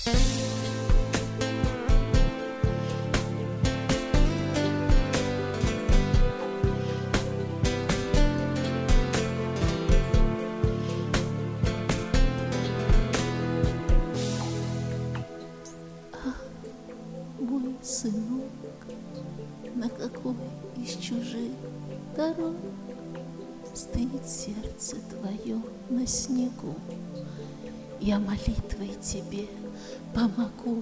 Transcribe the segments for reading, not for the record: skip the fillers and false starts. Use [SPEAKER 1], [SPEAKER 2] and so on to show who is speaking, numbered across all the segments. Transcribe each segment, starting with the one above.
[SPEAKER 1] Мой сынок, на какой из чужих дорог стынет сердце твое на снегу? Я молитвой тебе помогу.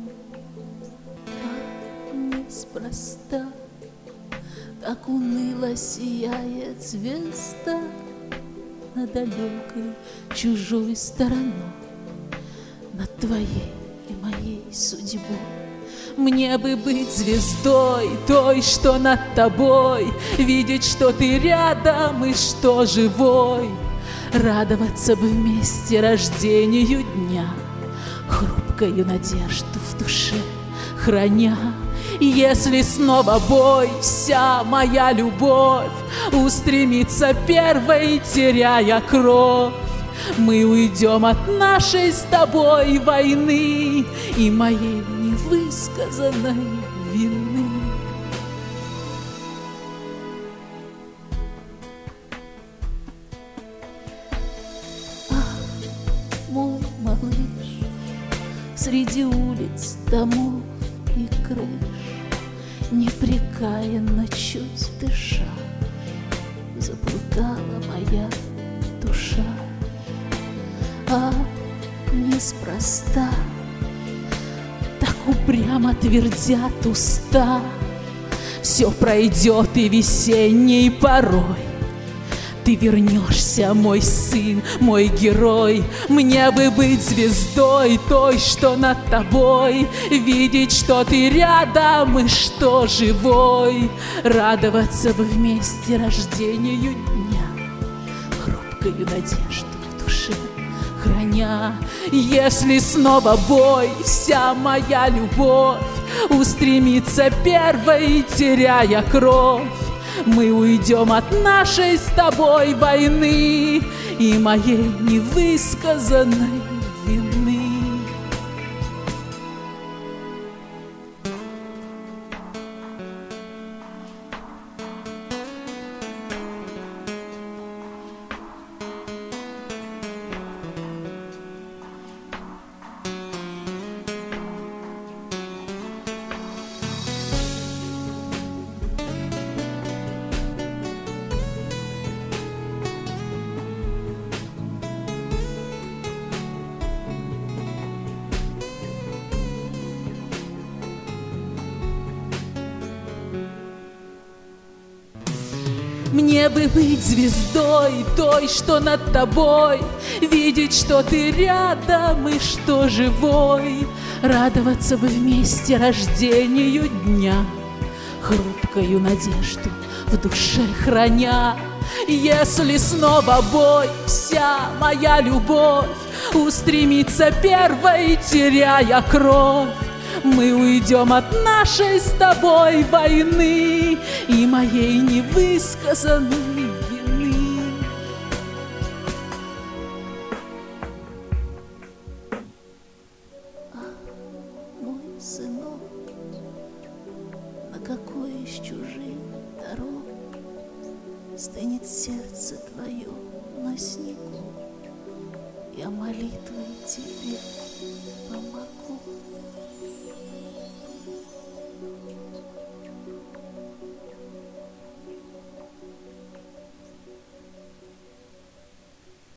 [SPEAKER 1] Так неспроста, так уныло сияет звезда над далекой чужой стороной, над твоей и моей судьбой. Мне бы быть звездой, той, что над тобой, видеть, что ты рядом и что живой, радоваться бы вместе рождению дня, хрупкую надежду в душе храня. И если снова бой, вся моя любовь устремится первой, теряя кровь, мы уйдем от нашей с тобой войны и моей невысказанной вины. Ах, мой малыш, среди улиц, домов и крыш, непрекаянно чуть дыша, заплутала моя душа. А неспроста, так упрямо твердят уста, все пройдет и весенней порой ты вернешься, мой сын, мой герой. Мне бы быть звездой, той, что над тобой, видеть, что ты рядом и что живой, радоваться бы вместе рождению дня, хрупкую надежду в душе храня. Если снова бой, вся моя любовь устремится первой, теряя кровь, мы уйдем от нашей с тобой войны и моей невысказанной вины. Мне бы быть звездой, той, что над тобой, видеть, что ты рядом и что живой, радоваться бы вместе рождению дня, хрупкую надежду в душе храня. Если снова бой, вся моя любовь устремится первой, теряя кровь, мы уйдем от нашей с тобой войны и моей невысказанной вины. Ах, мой сынок, на какой из чужих дорог стынет сердце твое на снегу? Я молитвой тебе помогу.